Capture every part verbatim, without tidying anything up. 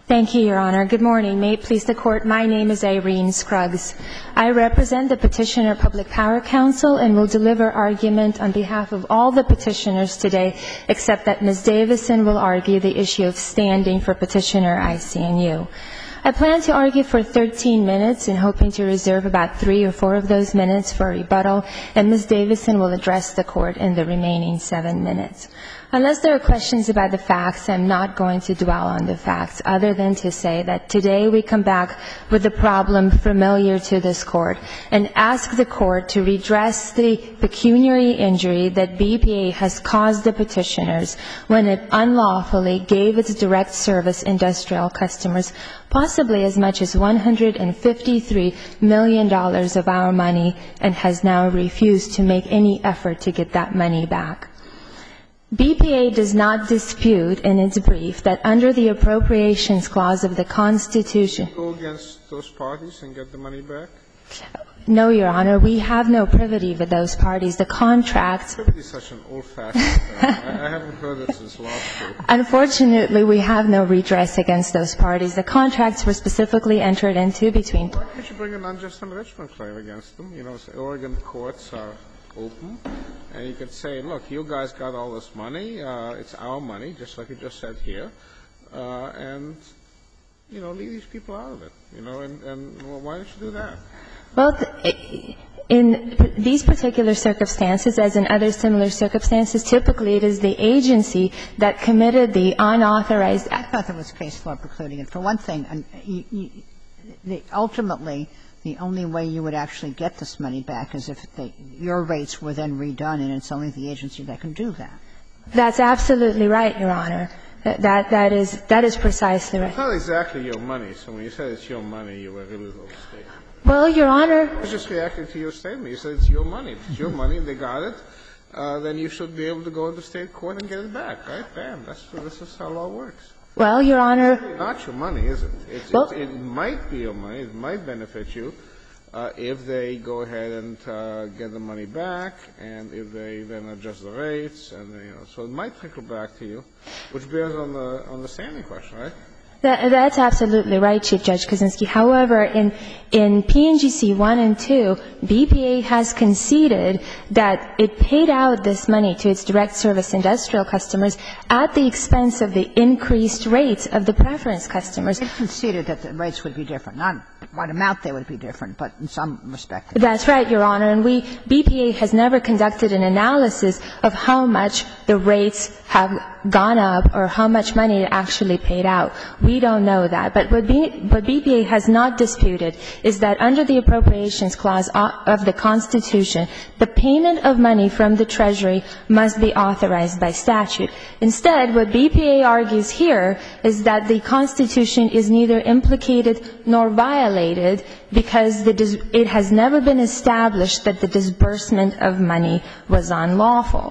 Thank you, Your Honor. Good morning. May it please the Court, my name is Irene Scruggs. I represent the Petitioner Public Power Council and will deliver argument on behalf of all the petitioners today, except that Miz Davison will argue the issue of standing for Petitioner I C N U. I plan to argue for thirteen minutes and hoping to reserve about three or four of those minutes for rebuttal, and Miz Davison will address the Court in the remaining seven minutes. Unless there are questions about the facts, I'm not going to dwell on the facts, other than to say that today we come back with a problem familiar to this Court and ask the Court to redress the pecuniary injury that B P A has caused the petitioners when it unlawfully gave its direct service industrial customers possibly as much as one hundred fifty-three million dollars of our money and has now refused to make any effort to get that money back. B P A does not dispute in its brief that under the Appropriations Clause of the Constitution. Go against those parties and get the money back? No, Your Honor. We have no privity with those parties. The contracts. Privity is such an old-fashioned thing. I, I haven't heard it since law school. Unfortunately, we have no redress against those parties. The contracts were specifically entered into between. Why can't you bring an unjust enrichment claim against them? You know, Oregon courts are open, and you could say, look, you guys got all this money, uh, it's our money, just like you just said here, uh, and, you know, leave these people out of it, you know, and, and well, why don't you do that? Well, in these particular circumstances, as in other similar circumstances, typically it is the agency that committed the unauthorized act. I thought there was case law precluding it. For one thing, you, you, the, ultimately, the only way you would actually get this money back is if they, your rates were then redone, and it's only the agency that can do that. That's absolutely right, Your Honor. That, that, is, that is precisely right. It's not exactly your money. So when you said it's your money, you were really overstating. Well, Your Honor. I was just reacting to your statement. You said it's your money. If it's your money and they got it, uh, then you should be able to go into state court and get it back, right? Bam. That's, this is how law works. Well, Your Honor. It's not your money, is it? It's, well, it, it might be your money. It might benefit you uh, if they go ahead and uh, get the money back, and if they then adjust the rates, and you know, so it might trickle back to you, which bears on the on the standing question, right? That, that's absolutely right, Chief Judge Kaczynski. However, in, in P N G C one and two, B P A has conceded that it paid out this money to its direct service industrial customers at the expense of the increased rates of the preference customers. It conceded that the rates would be different, not what amount they would be different, but in some respect. That's right, Your Honor. And we, B P A has never conducted an analysis of how much the rates have gone up or how much money it actually paid out. We don't know that. But what, B, what B P A has not disputed is that under the Appropriations Clause of the Constitution, the payment of money from the Treasury must be authorized by statute. Instead, what B P A argues here is that the Constitution is neither implicated nor violated because the dis- it has never been established that the disbursement of money was unlawful.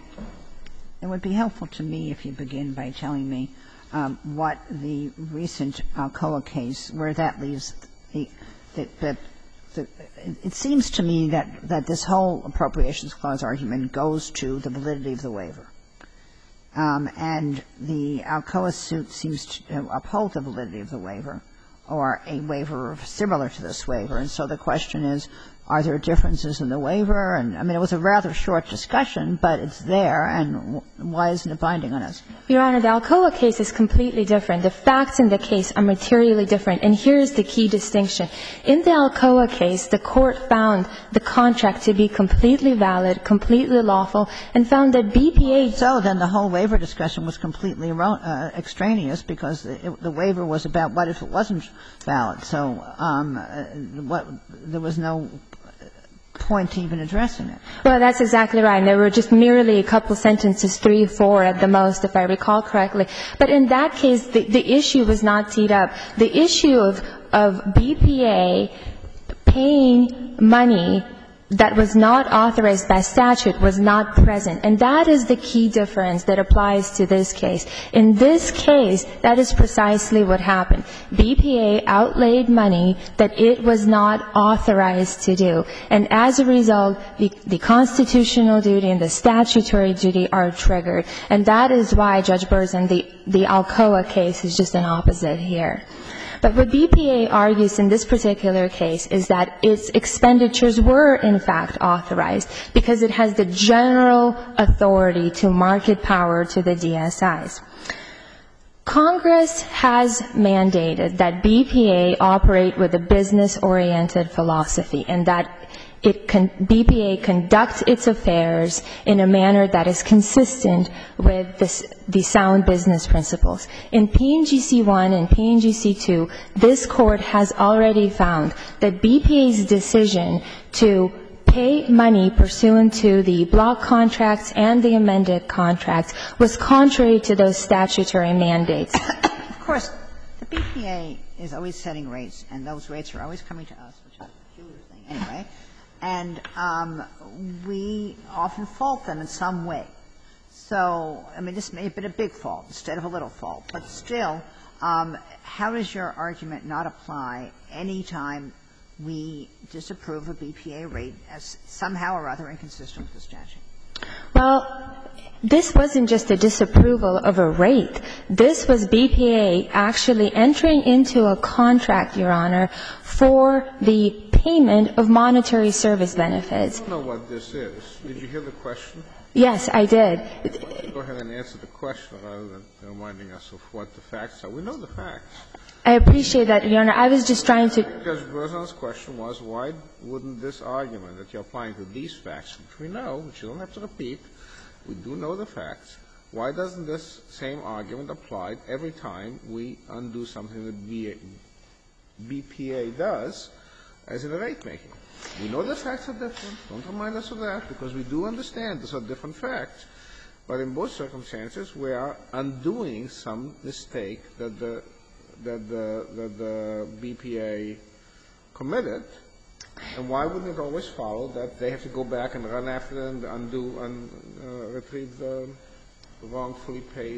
It would be helpful to me if you begin by telling me um, what the recent Alcoa case, where that leaves the, the, the, the it seems to me that, that this whole Appropriations Clause argument goes to the validity of the waiver. Um, and the Alcoa suit seems to uphold the validity of the waiver, or a waiver similar to this waiver. And so the question is, are there differences in the waiver? And, I mean, it was a rather short discussion, but it's there, and why isn't it binding on us? Your Honor, the Alcoa case is completely different. The facts in the case are materially different, and here's the key distinction. In the Alcoa case, the Court found the contract to be completely valid, completely lawful, and found that B P A... So then the whole waiver discussion was completely uh, extraneous because it, the waiver was about what if it wasn't valid. So um, what, there was no point to even addressing it. Well, that's exactly right. And there were just merely a couple sentences, three, four at the most, if I recall correctly. But in that case, the, the issue was not teed up. The issue of, of B P A paying money that was not authorized by statute was not present. And that is the key difference that applies to this case. In this case, that is precisely what happened. B P A outlaid money that it was not authorized to do. And as a result, the, the constitutional duty and the statutory duty are triggered. And that is why, Judge Berzin, the, the Alcoa case is just an opposite here. But what B P A argues in this particular case is that its expenditures were, in fact, authorized because it has the general authority to market power to the D S Is. Congress has mandated that B P A operate with a business-oriented philosophy and that it con- B P A conducts its affairs in a manner that is consistent with this, the sound business principles. In P N G C one and P N G C two, this Court has already found that B P A's decision to pay money pursuant to the block contracts and the amended contracts was contrary to those statutory mandates. Of course, the B P A is always setting rates, and those rates are always coming to us, which is a peculiar thing anyway. And um, we often fault them in some way. So, I mean, this may have been a big fault instead of a little fault. But still, um, how does your argument not apply any time we disapprove a B P A rate as somehow or other inconsistent with the statute? Well, this wasn't just a disapproval of a rate. This was B P A actually entering into a contract, Your Honor, for the payment of monetary service benefits. I don't know what this is. Did you hear the question? Yes, I did. Go ahead and answer the question rather than reminding us of what the facts are. We know the facts. I appreciate that, Your Honor. I was just trying to – Judge Berzin's question was, why wouldn't this argument that you're applying to these facts, which we know, which you don't have to repeat, we do know the facts, why doesn't this same argument apply every time we undo something that B P A does as in the rate making? We know the facts are different. Don't remind us of that, because we do understand these are different facts. But in both circumstances, we are undoing some mistake that the that the that the B P A committed. And why wouldn't it always follow that they have to go back and run after them and undo and uh, retrieve the wrongfully paid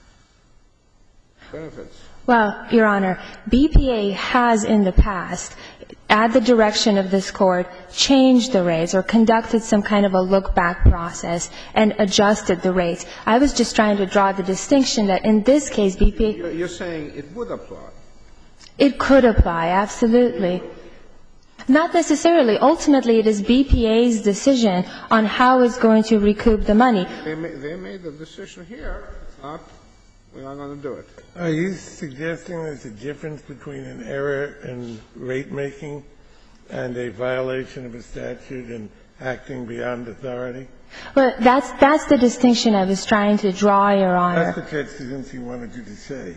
benefits? Well, Your Honor, B P A has in the past, at the direction of this Court, changed the rates or conducted some kind of a look-back process and adjusted the rates. I was just trying to draw the distinction that in this case, B P A – You're saying it would apply. It could apply, absolutely. Not necessarily. Ultimately, it is B P A's decision on how it's going to recoup the money. They made, they made the decision here. It's not – we're not going to do it. Are you suggesting there's a difference between an error in rate making and a violation of a statute and acting beyond authority? Well, that's that's the distinction I was trying to draw, Your Honor. That's the Constitution wanted you to say.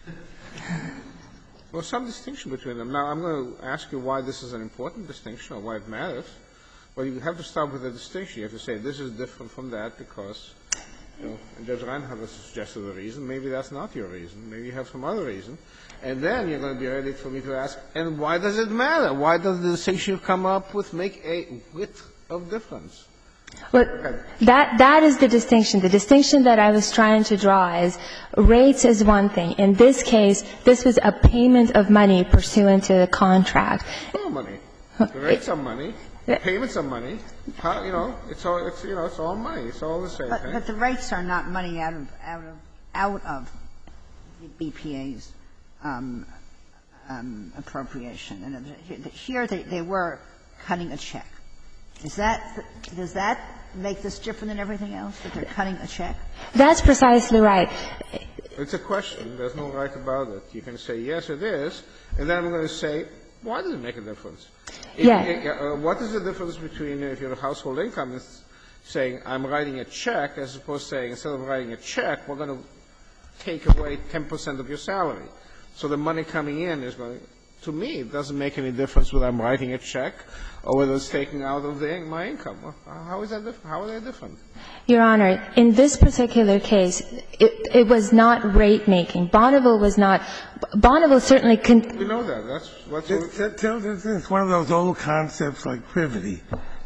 Well, some distinction between them. Now, I'm going to ask you why this is an important distinction or why it matters. Well, you have to start with a distinction. You have to say this is different from that because, you know, Judge Reinhardt has suggested a reason. Maybe that's not your reason. Maybe you have some other reason. And then you're going to be ready for me to ask, and why does it matter? Why does the distinction you've come up with make a width of difference? Well, that, that is the distinction. The distinction that I was trying to draw is rates is one thing. In this case, this was a payment of money pursuant to the contract. It's all money. The rates are money. The payments are money. How, you know, it's all, it's, you know, it's all money. It's all the same But, thing. but the rates are not money out of, out of, out of the B P A's um, um, appropriation. And here they, they were cutting a check. Is that, does that make this different than everything else, that they're cutting a check? That's precisely right. It's a question. There's no right about it. You can say, yes, it is, and then I'm going to say, why does it make a difference? If, Yeah. uh, what is the difference between if your household income is saying, I'm writing a check, as opposed to saying, instead of writing a check, we're going to take away ten percent of your salary. So the money coming in is going to, to me, it doesn't make any difference whether I'm writing a check or whether it's taken out of the, my income. How is that different? How are they different? Your Honor, in this particular case, it, it was not rate making. Bonneville was not. Bonneville certainly can. We know that. That's what's. It's, it's one of those old concepts like privity.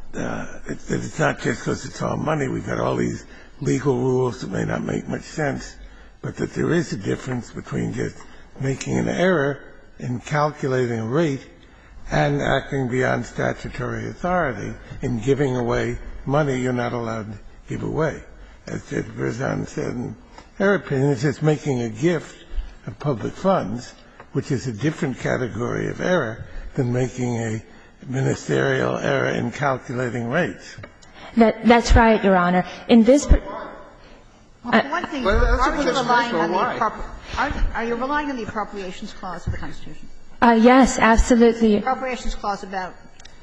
uh, it, that it's not just because it's all money. We've got all these legal rules that may not make much sense, but that there is a difference between just making an error in calculating a rate and acting beyond statutory authority in giving away money you're not allowed to give away. As Judge Berzon said in her opinion, it's just making a gift of public funds, which is a different category of error than making a ministerial error in calculating rates. That, that's right, Your Honor. In this per- Well, for one thing, Well, that's a are good you relying on explanation the why. appropri- are, are you relying on the Appropriations Clause of the Constitution? uh, yes, absolutely. Appropriations Clause about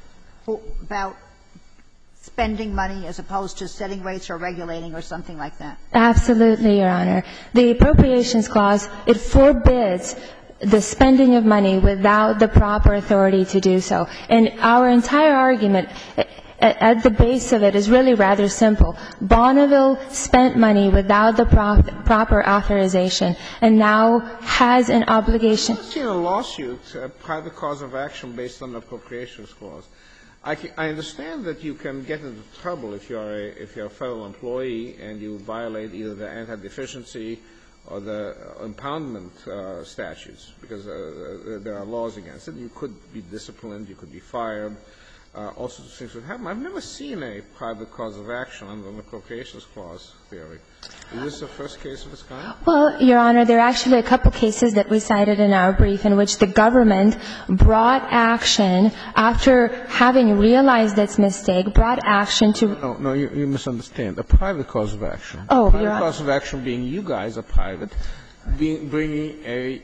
about spending money as opposed to setting rates or regulating or something like that? Absolutely, Your Honor. The Appropriations Clause, it forbids the spending of money without the proper authority to do so. And our entire argument at the base of it is really rather simple. Bonneville spent money without the prop- proper authorization and now has an obligation. I've seen a lawsuit, a private cause of action based on the Appropriations Clause. I, can, I understand that you can get into trouble if you're a, if you're a federal employee and you violate either the anti-deficiency or the impoundment uh, statutes, because uh, there are laws against it. You could be disciplined, you could be fired, uh, all sorts of things would happen. I've never seen a private cause of action under an Appropriations Clause theory. Is this the first case of its kind? Well, Your Honor, there are actually a couple cases that we cited in our brief in which the government brought action after having realized its mistake, brought action to... No, no, you, you misunderstand. A private cause of action. Oh, a private Your Honor. cause of action being you guys are private, being, bringing a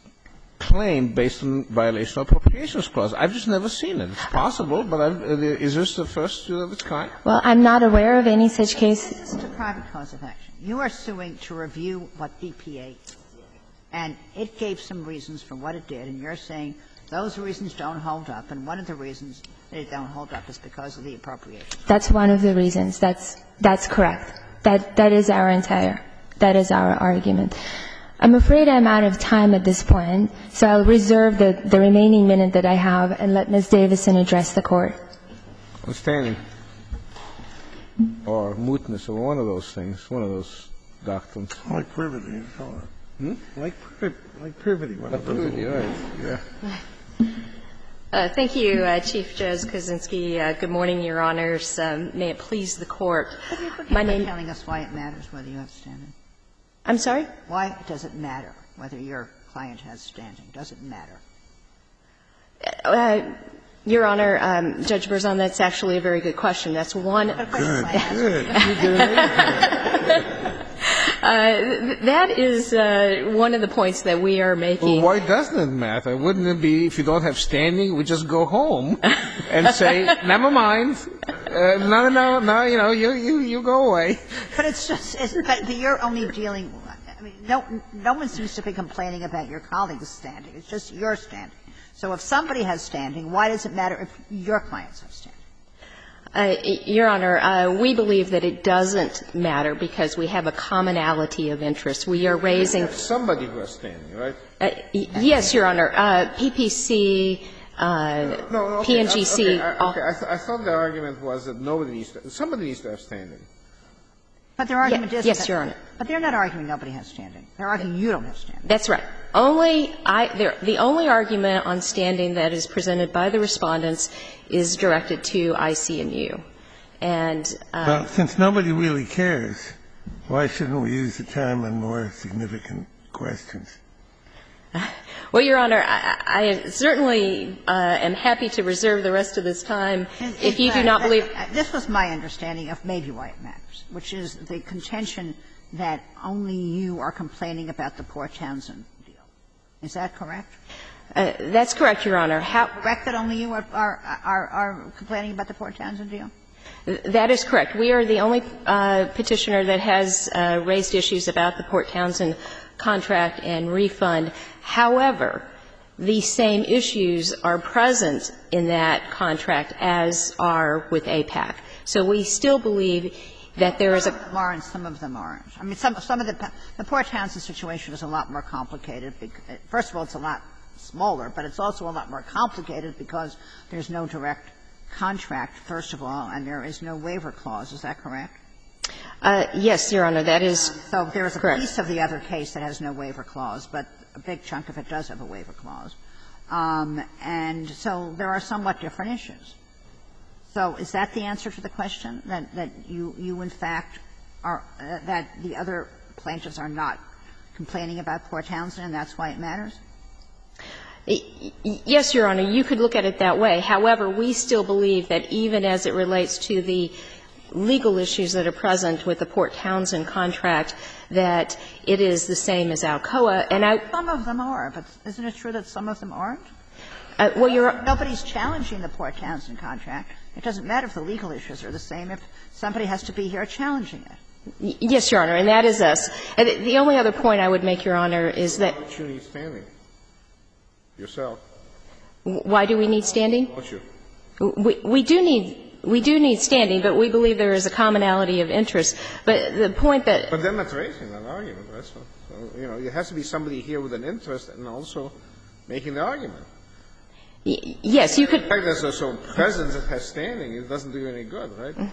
claim based on violation of Appropriations Clause. I've just never seen it. It's possible, but I've, uh, is this the first of its kind? Well, I'm not aware of any such case. This is a private cause of action. You are suing to review what B P A did, and it gave some reasons for what it did, and you're saying those reasons don't hold up, and one of the reasons they don't hold up is because of the appropriation. That's one of the reasons. That's that's correct. That that is our entire that is our argument. I'm afraid I'm out of time at this point, so I'll reserve the, the remaining minute that I have and let Miz Davison address the Court. Standing. Or mootness, or one of those things, one of those doctrines. Like privity, you call it. Hmm? Like, pri- like privity. One Like of those privity, little- right, yeah. Uh, thank you, uh, Chief Judge Kosinski. Uh, good morning, Your Honors. Um, may it please the Court. My name. Telling us why it matters whether you have standing. I'm sorry? Why does it matter whether your client has standing? Does it matter? Uh, Your Honor, um, Judge Berzon, that's actually a very good question. That's one. Good. Good. You did amazing. Uh, that is uh, one of the points that we are making. Well, why doesn't it matter? Wouldn't it be if you don't have standing, we just go home and say, never mind, uh, no, no, no, you know, you, you, you go away. But it's just, it's, but you're only dealing, I mean, no, no one seems to be complaining about your colleague's standing. It's just your standing. So if somebody has standing, why does it matter if your clients have standing? Uh, Your Honor, uh, we believe that it doesn't matter because we have a commonality of interest. We are raising. Somebody who has standing, right? Uh, y- yes, Your Honor. Uh, P P C, uh, No, no, okay, P N G C. Okay, I, okay. I, th- I thought the argument was that nobody needs to, somebody needs to have standing. But their argument is yes, that, Your Honor. But they're not arguing nobody has standing. They're arguing you don't have standing. That's right. Only I, the only argument on standing that is presented by the respondents is directed to I C N U. And uh, Well, since nobody really cares, why shouldn't we use the time on more significant questions? well, Your Honor, I, I certainly uh, am happy to reserve the rest of this time In- if in you do fact, not believe. uh, This was my understanding of maybe why it matters, which is the contention that only you are complaining about the Port Townsend deal. Is that correct? Uh, that's correct, Your Honor. How, Correct that only you are, are, are, are complaining about the Port Townsend deal? That is correct. We are the only uh, petitioner that has uh, raised issues about the Port Townsend contract and refund. However, the same issues are present in that contract as are with A PAC. So we still believe that there is a. Some of them are and some of them aren't. I mean, some, some of the, the Port Townsend situation is a lot more complicated. Because, first of all, it's a lot smaller, but it's also a lot more complicated because there's no direct contract, first of all, and there is no waiver clause. Is that correct? Uh, yes, Your Honor, that is correct. So there is a piece of the other case that has no waiver clause, but a big chunk of it does have a waiver clause. Um, and so there are somewhat different issues. So is that the answer to the question, that, that you, you in fact are uh, – that the other plaintiffs are not complaining about Port Townsend and that's why it matters? Yes, Your Honor, you could look at it that way. However, we still believe that even as it relates to the legal issues that are present with the Port Townsend contract, that it is the same as Alcoa. And I – Some of them are, but isn't it true that some of them aren't? Uh, well, you're – Nobody's challenging the Port Townsend contract. It doesn't matter if the legal issues are the same if somebody has to be here challenging it. Yes, Your Honor, and that is us. And the only other point I would make, Your Honor, is that – Why don't you need standing yourself? Why do we need standing? Don't you? We, we do need – we do need standing, but we believe there is a commonality of interest. But the point that – But they're not raising that argument. That's what, so, you know, it has to be somebody here with an interest and also making the argument. Yes, you could – In fact, there's a presence that has standing. It doesn't do you any good, right?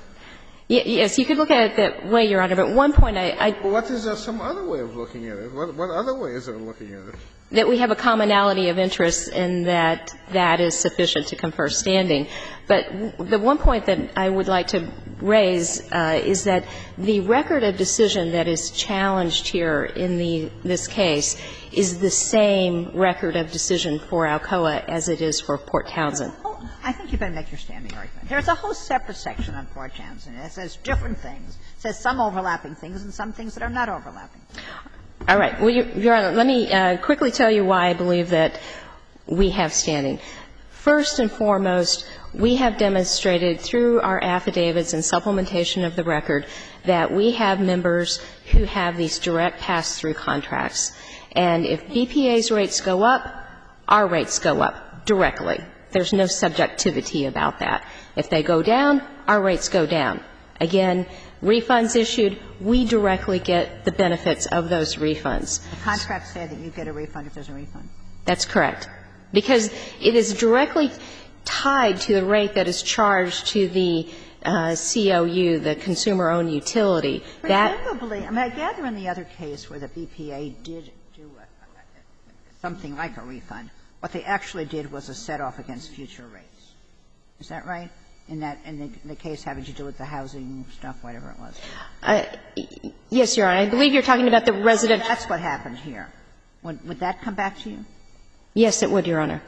Yes, you could look at it that way, Your Honor. But one point I – I well, what is there some other way of looking at it? What, what other way is there of looking at it? That we have a commonality of interest and that that is sufficient to confer standing. But the one point that I would like to raise uh, is that the record of decision that is challenged here in the this case is the same record of decision for Alcoa as it is for Port Townsend. Oh, I think you better make your standing argument. There's a whole separate section on Port Townsend. It says different things. It says some overlapping things and some things that are not overlapping. All right. Well, Your Honor, let me uh, quickly tell you why I believe that we have standing. First and foremost, we have demonstrated through our affidavits and supplementation of the record that we have members who have these direct pass-through contracts. And if B P A's rates go up, our rates go up directly. There's no subjectivity about that. If they go down, our rates go down. Again, refunds issued, we directly get the benefits of those refunds. The contracts say that you get a refund if there's a refund? That's correct. Because it is directly tied to the rate that is charged to the uh, C O U, the consumer-owned utility. Presumably, I mean, I gather in the other case where the B P A did do a, something like a refund, what they actually did was a set-off against future rates. Is that right? In that, in the, in the case having to do with the housing stuff, whatever it was. Uh, yes, Your Honor. I believe you're talking about the resident. That's what happened here. Would, would that come back to you? Yes, it would, Your Honor.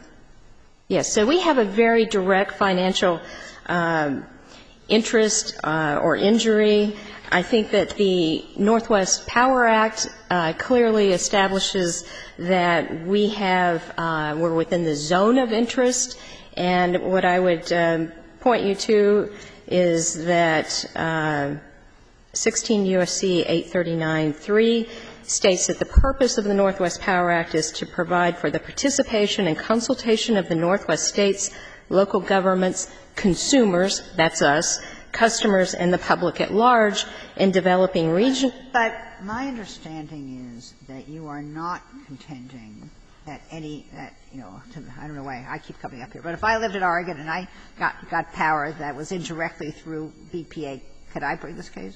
Yes. So we have a very direct financial um, interest uh, or injury. I think that the Northwest Power Act uh, clearly establishes that we have, uh, we're within the zone of interest. And what I would um, point you to is that uh, sixteen U S C eight thirty-nine three states that the purpose of the Northwest Power Act is to provide for the participation and consultation of the Northwest states, local governments, consumers, that's us, customers, and the public at large in developing region. But my understanding is that you are not contending that any, that, you know, I don't know why I keep coming up here, but if I lived in Oregon and I got, got power that was indirectly through B P A, could I bring this case?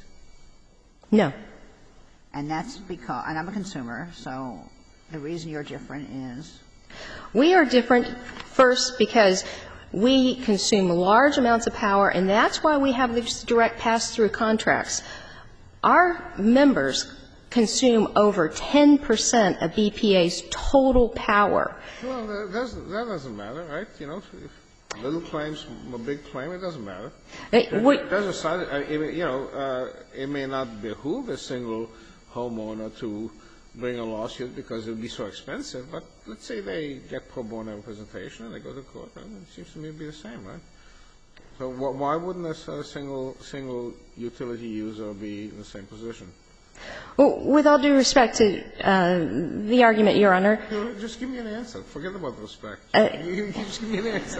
No. And that's because, and I'm a consumer, so the reason you're different is? We are different first because we consume large amounts of power, and that's why we have these direct pass-through contracts. Our members consume over ten percent of B P A's total power. Well, that doesn't, that doesn't matter, right? You know, if little claims, a big claim, it doesn't matter. It, we, There's a side, I mean, you know, uh, it may not behoove a single homeowner to bring a lawsuit because it would be so expensive, but let's say they get pro bono representation and they go to court, and it seems to me to be the same, right? So wh why wouldn't a single, single utility user be in the same position? Well, with all due respect to uh, the argument, Your Honor. Just give me an answer. Forget about respect. Uh, you, you just give me an answer.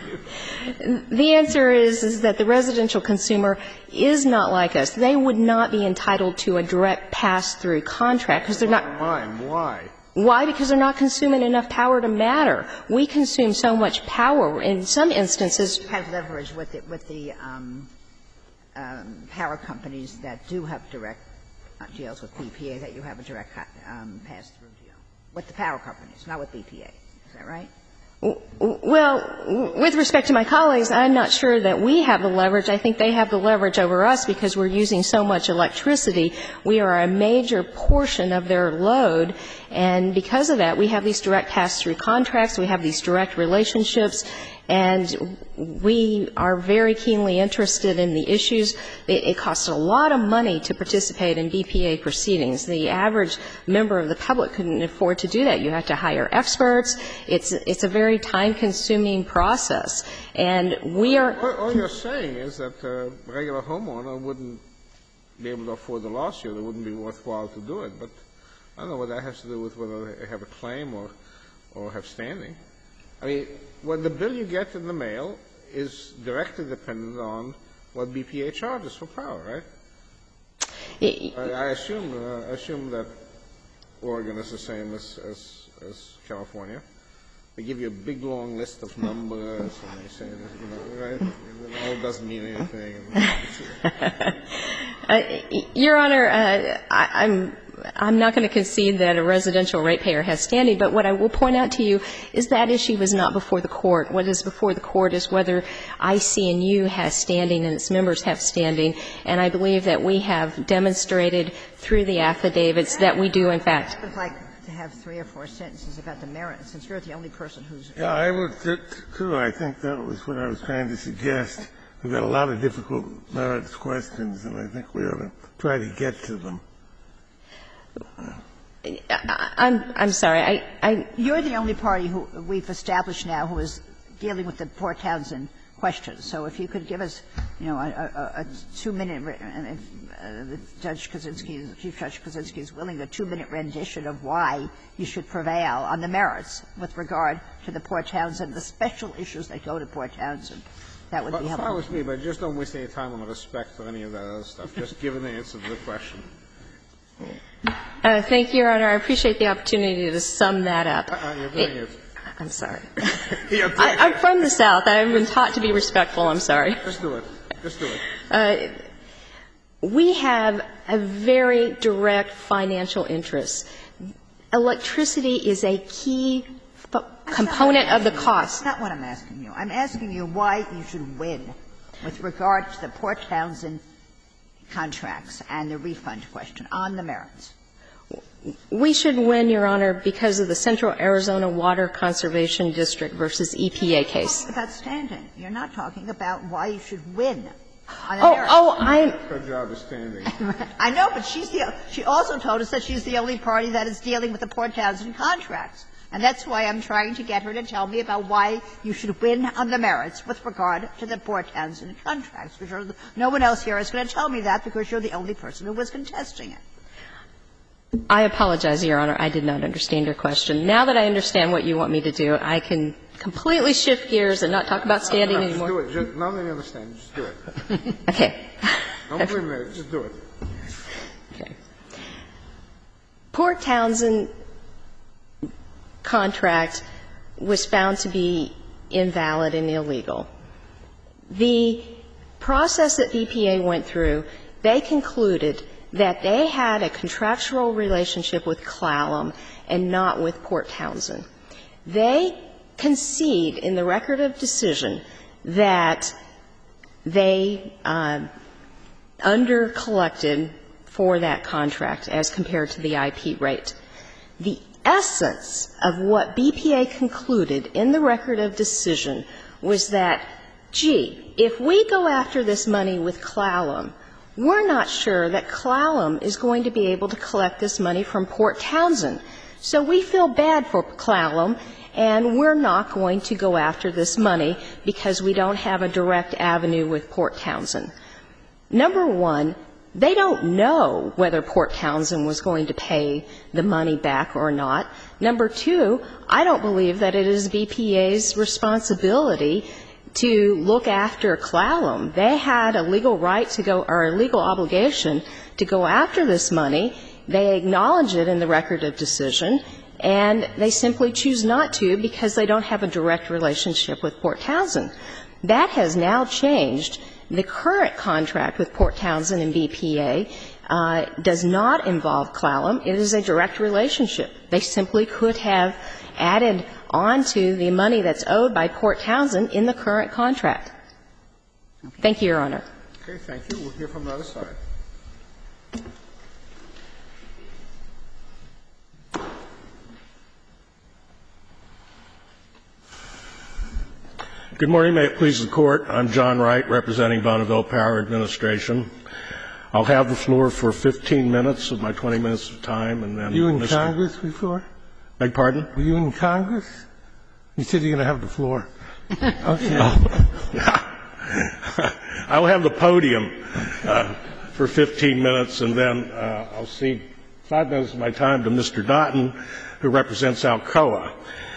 The answer is, is that the residential consumer is not like us. They would not be entitled to a direct pass-through contract because they're not. Why? Why? Why? Because they're not consuming enough power to matter. We consume so much power. In some instances – have leverage with the, with the um, um, power companies that do have direct deals with B P A, that you have a direct um, pass-through deal with the power companies, not with B P A. Is that right? Well, with respect to my colleagues, I'm not sure that we have the leverage. I think they have the leverage over us because we're using so much electricity. We are a major portion of their load, and because of that, we have these direct pass-through contracts, we have these direct relationships, and we are very keenly interested in the issues. It, it costs a lot of money to participate in B P A proceedings. The average member of the public couldn't afford to do that. You have to hire experts. It's, it's a very time-consuming process. And we are – All you're saying is that a regular homeowner wouldn't be able to afford the lawsuit. It wouldn't be worthwhile to do it. But I don't know what that has to do with whether they have a claim or, or have standing. I mean, what the bill you get in the mail is directly dependent on what B P A charges for power, right? I, I assume uh, I assume that Oregon is the same as, as as California. They give you a big long list of numbers, and they say, that, you know, right? It all doesn't mean anything. uh, Your Honor, uh, I, I'm. I'm not going to concede that a residential ratepayer has standing, but what I will point out to you is that issue is not before the court. What is before the court is whether I C N U has standing and its members have standing, and I believe that we have demonstrated through the affidavits that we do, in fact. I would like to have three or four sentences about the merits, since you're the only person who's. Yeah, I would too. I think that was what I was trying to suggest. We've got a lot of difficult merits questions, and I think we ought to try to get to them. I'm, I'm sorry. I, I, You're the only party who we've established now who is dealing with the Port Townsend question. So if you could give us, you know, a, a, a two-minute, and if uh, Judge Kaczynski, Chief Judge Kaczynski is willing, a two-minute rendition of why you should prevail on the merits with regard to the Port Townsend, the special issues that go to Port Townsend, that would be helpful. Fine with me, but just don't waste any time on respect or any of that other stuff. Just give an answer to the question. Uh, thank you, Your Honor. I appreciate the opportunity to sum that up. Uh, you're doing it. it I'm sorry. You're doing I, I'm it. from the South. I've been taught to be respectful. I'm sorry. Just do it. Just do it. Uh, we have a very direct financial interest. Electricity is a key f- component of the cost. That's not what I'm asking you. I'm asking you why you should win with regard to the Port Townsend contracts and the refund question on the merits. We should win, Your Honor, because of the Central Arizona Water Conservation District versus E P A case. You're about standing. You're not talking about why you should win on the oh, merits. Oh, I'm. Her job is standing. I know, but she's the. She also told us that she's the only party that is dealing with the Port Townsend contracts, and that's why I'm trying to get her to tell me about why you should win on the merits with regard to the Port Townsend contracts. Because no one else here is going to tell me that because you're the only person who was contesting it. I apologize, Your Honor. I did not understand your question. Now that I understand what you want me to do, I can completely shift gears and not talk about standing no, no, anymore. Just do it. Just, now that you understand, just do it. Okay. Don't blame me. Just do it. Okay. Port Townsend contract was found to be invalid and illegal. The process that B P A went through, they concluded that they had a contractual relationship with Clallam and not with Port Townsend. They concede in the record of decision that they uh, under-collected for that contract as compared to the I P rate. The essence of what B P A concluded in the record of decision was that, gee, if we go after this money with Clallam, we're not sure that Clallam is going to be able to collect this money from Port Townsend. So we feel bad for Clallam, and we're not going to go after this money because we don't have a direct avenue with Port Townsend. Number one, they don't know whether Port Townsend was going to pay the money back or not. Number two, I don't believe that it is B P A's responsibility to look after Clallam. They had a legal right to go, or a legal obligation to go after this money. They acknowledge it in the record of decision. and they simply choose not to because they don't have a direct relationship with Port Townsend. That has now changed. The current contract with Port Townsend and B P A uh, does not involve Clallam. It is a direct relationship. They simply could have added on to the money that's owed by Port Townsend in the current contract. Okay. Thank you, Your Honor. Okay, thank you. We'll hear from the other side. Good morning. May it please the Court. I'm John Wright, representing Bonneville Power Administration. I'll have the floor for fifteen minutes of my twenty minutes of time, and then Were you in Mister Congress before? Beg pardon? Were you in Congress? You said you're going to have the floor. Okay. I'll have the podium uh, for fifteen minutes, and then uh, I'll cede five minutes of my time to Mister Doughton, who represents Alcoa.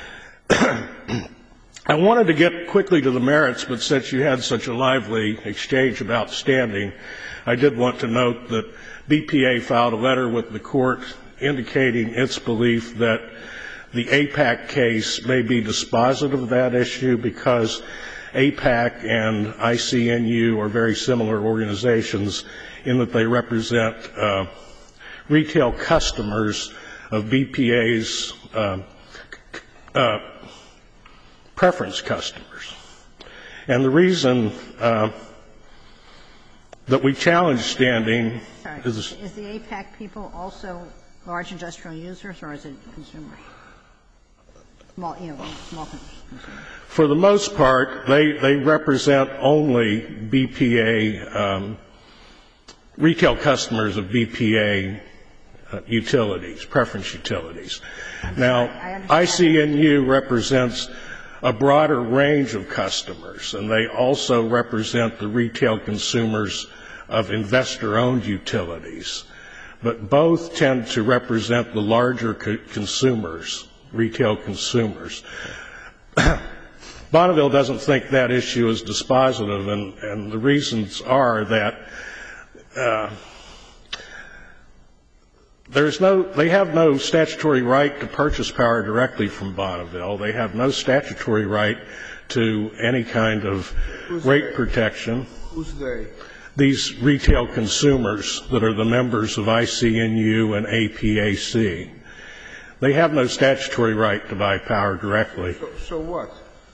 I wanted to get quickly to the merits, but since you had such a lively exchange about standing, I did want to note that B P A filed a letter with the Court indicating its belief that the A PAC case may be dispositive of that issue because A PAC and I C N U are very similar organizations in that they represent uh, retail customers of B P A's uh, uh, preference customers. And the reason uh, that we challenge standing Sorry, is, is the A PAC people also large industrial users, or is it consumers? Small, you know, small consumers. for the most part, they, they represent only B P A, um, retail customers of B P A uh, utilities, preference utilities. I'm now, sorry, I, I C N U represents a broader range of customers, and they also represent the retail consumers of investor-owned utilities. But both tend to represent the larger co- consumers, retail consumers. Bonneville doesn't think that issue is dispositive, and, and the reasons are that uh, there's no, they have no statutory right to purchase power directly from Bonneville. They have no statutory right to any kind of Who's rate they? protection. Who's they? These retail consumers that are the members of I C N U and A P A C, they have no statutory right to buy power directly. So, so what?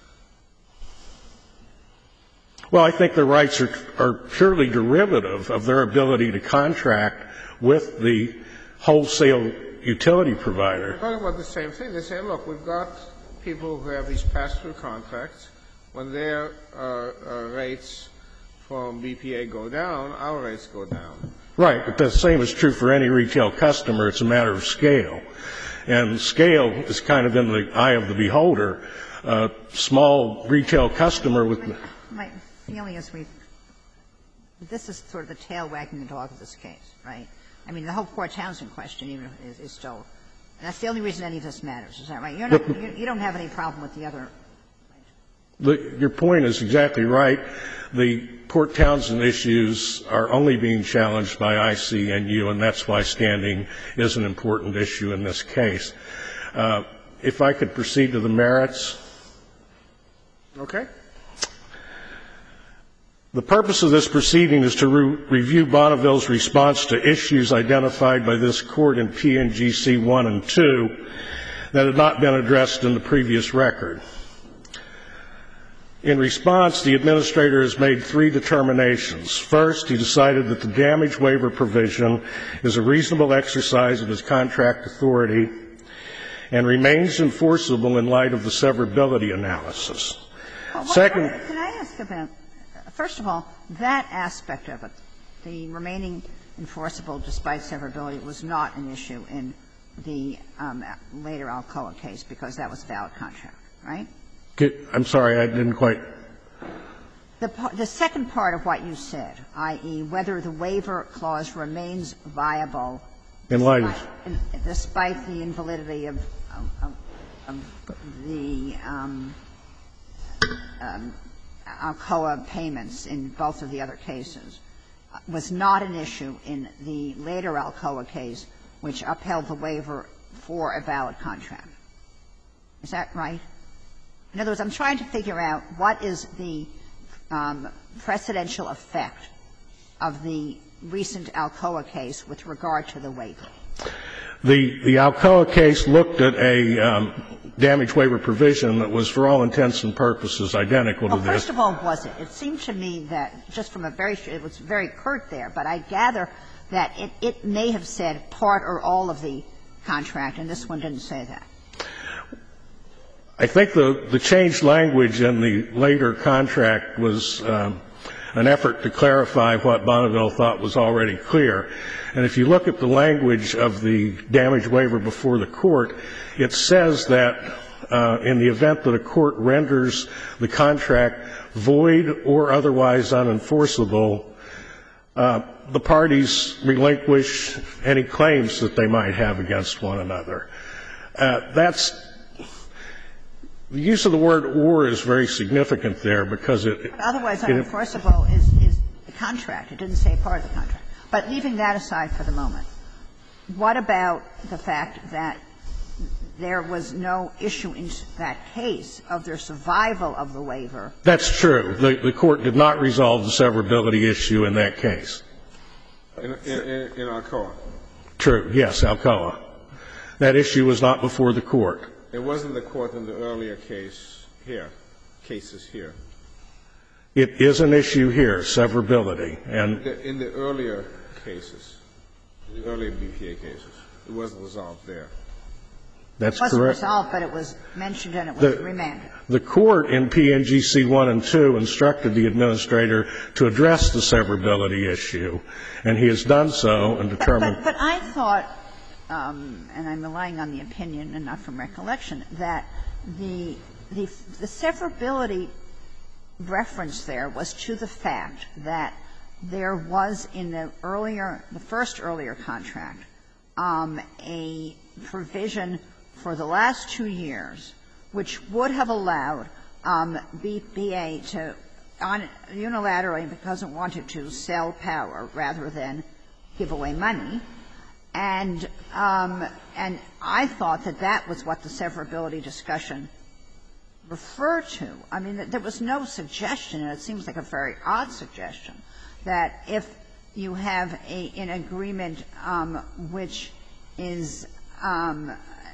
Well, I think their rights are, are purely derivative of their ability to contract with the wholesale utility provider. They're talking about the same thing. They say, look, we've got people who have these pass-through contracts. When their uh, uh, rates from B P A go down, our rates go down. Right, but the same is true for any retail customer. It's a matter of scale. And scale is kind of in the eye of the beholder. A small retail customer with... My feeling is we this is sort of the tail wagging the dog of this case, right? I mean, the whole Port Townsend question even is, is still – that's the only reason any of this matters. Is that right? You're not, you, you don't have any problem with the other – The, your point is exactly right. The Port Townsend issues are only being challenged by I C N U, and that's why standing is an important issue in this case. Uh, if I could proceed to the merits. Okay. The purpose of this proceeding is to re- review Bonneville's response to issues identified by this Court in P N G C one and two that had not been addressed in the previous record. In response, the administrator has made three determinations. First, he decided that the damage waiver provision is a reasonable exercise of his contract authority and remains enforceable in light of the severability analysis. Well, Second, can I ask about first of all, that aspect of it, the remaining enforceable despite severability, was not an issue in the um, later Alcoa case because that was a valid contract, right? I'm sorry, I didn't quite. The, the second part of what you said, that is, whether the waiver clause remains viable in light despite, of, despite the invalidity of, of, of the um, um, Alcoa payments in both of the other cases, was not an issue in the later Alcoa case, which upheld the waiver for a valid contract. Is that right? In other words, I'm trying to figure out what is the um, precedential effect of the recent Alcoa case with regard to the waiver. The, the Alcoa case looked at a um, damage waiver provision that was, for all intents and purposes, identical well, to this. First of all, was it? It seemed to me that, just from a very – it was very curt there, but I gather that it, it may have said part or all of the contract, and this one didn't say that. I think the, the changed language in the later contract was um, an effort to clarify what Bonneville thought was already clear. And if you look at the language of the damage waiver before the court, it says that uh, in the event that a court renders the contract void or otherwise unenforceable, uh, the parties relinquish any claims that they might have against one another. Uh, that's the use of the word "or" is very significant there because it. But otherwise unenforceable is, is the contract. It didn't say part of the contract. But leaving that aside for the moment, what about the fact that there was no issue in that case of their survival of the waiver? That's true. The, the court did not resolve the severability issue in that case. In, in, in Alcoa? True, yes, Alcoa. That issue was not before the court. It wasn't the court in the earlier case here, cases here. It is an issue here, severability. And the, in the earlier cases, the earlier B P A cases, it wasn't resolved there. That's correct. It wasn't correct. resolved, but it was mentioned and it was the, remanded. The court in P N G C one and two instructed the administrator to address the severability issue, and he has done so and determined. But, but, but I thought, um, and I'm relying on the opinion and not from recollection, that the, the, the severability reference there was to the fact that there was in the earlier, the first earlier contract, um, a provision for the last two years which would have allowed um, B P A to on, unilaterally, because it wanted to sell power rather than give away money. And, um, and I thought that that was what the severability discussion referred to. I mean, there was no suggestion, and it seems like a very odd suggestion, that if you have a, an agreement um, which is um,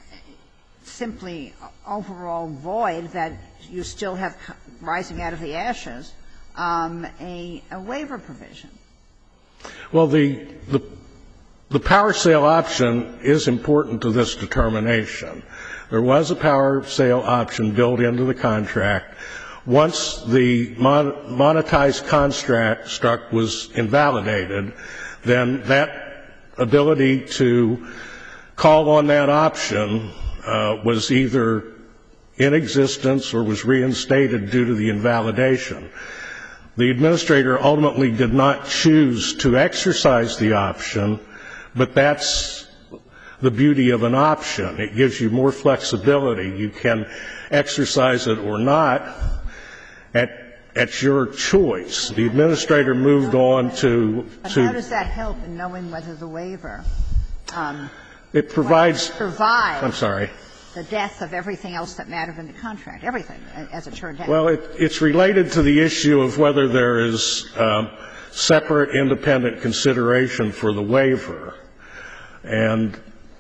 simply overall void, that you still have rising out of the ashes um, a, a waiver provision. Well, the, the the power sale option is important to this determination. There was a power sale option built into the contract. Once the mon monetized construct was invalidated, then that ability to call on that option uh, was either in existence or was reinstated due to the invalidation. The administrator ultimately did not choose to exercise the option, but that's the beauty of an option. It gives you more flexibility. You can exercise it or not at, at your choice. The administrator moved on to... But to how does that help in knowing whether the waiver um, it provides... provides I'm sorry. the death of everything else that mattered in the contract, everything, as it turned out? Well, it, it's related to the issue of whether there is um, separate independent consideration for the waiver. And